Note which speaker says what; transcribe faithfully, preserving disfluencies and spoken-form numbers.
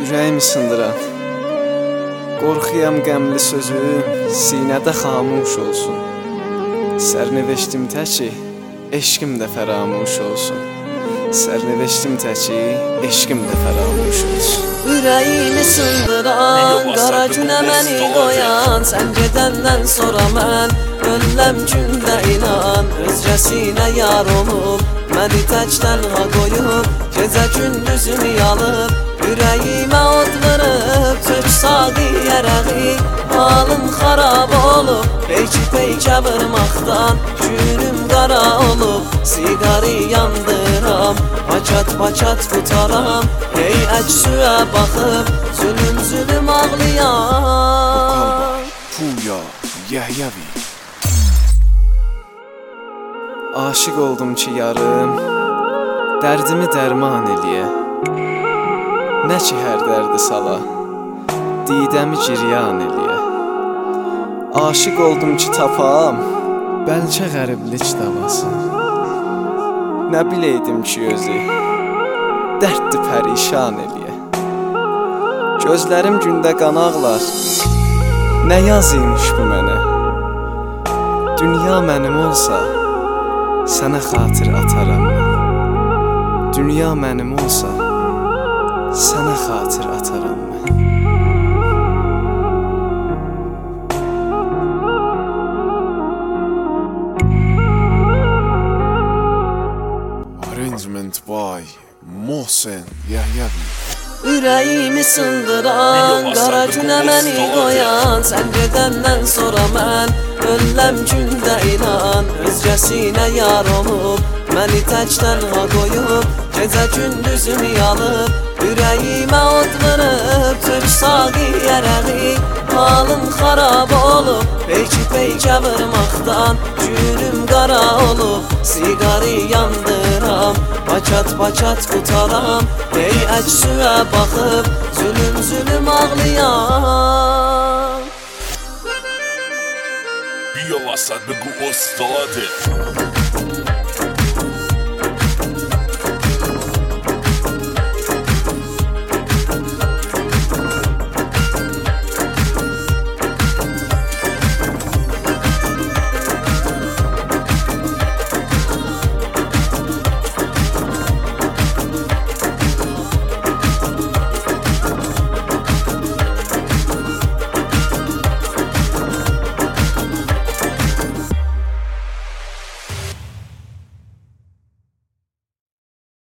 Speaker 1: Ürəyimi sındıran qorxuyam qəmli sözüm sinədə xamuş olsun. Sərnəveştim təki eşqim də fəramuş olsun. Sərnəveştim təki eşqim də fəramuş olsun.
Speaker 2: Ürəyimi sındıran, qara günə məni qoyan, sən gedəndən sonra mən öləm gündə inan. Özgəsinə yar olub, məni tək tənha qoyub, gecə gündüzümü alıb, ürəyimə od vırıb, tök saqi yərəqi, halım xarab olub, peyki peykə vırmaqdan günüm qara olub. Siqarı yandıram, paçat-paçat qutaram, hey əksüə baxıb, zülüm-zülüm ağlayan.
Speaker 1: Puya, Yəhyavi. Aşıq oldum ki yarım, dərdimi dərman eləyə. Nə ki hər dərdi sala, didəmi giryan eləyə. Aşıq oldum ki tapam, bəlkə qəriblik davası. Nə biləydim ki özü, dərddi pərişan eləyə. Gözlərim gündə qan ağlar, nə yazıymış bu mənə. Dünya mənim olsa, sənə xatir ataram mən. Dünya mənim olsa, sənə xatir ataram mən. Arrangement by Mohsen Yəhyavi.
Speaker 2: Ürəyimi sındıran, qara günə məni qoyan, sən gedəndən sonra mən öləm gündə inan. Özgəsinə yar olub, məni tək tənha qoyub, gecə gündüzümü alıb, ürəyimə od vırıb, tök saqi yərəqi, halım xarab olub, peyki peykə vırmaqdan günüm qara olub. Siqarı yandıram, paçat-paçat qutaram, hey əksüə baxıb, zülüm-zülüm ağlayan.
Speaker 3: Bia Wasabigu Ustadı.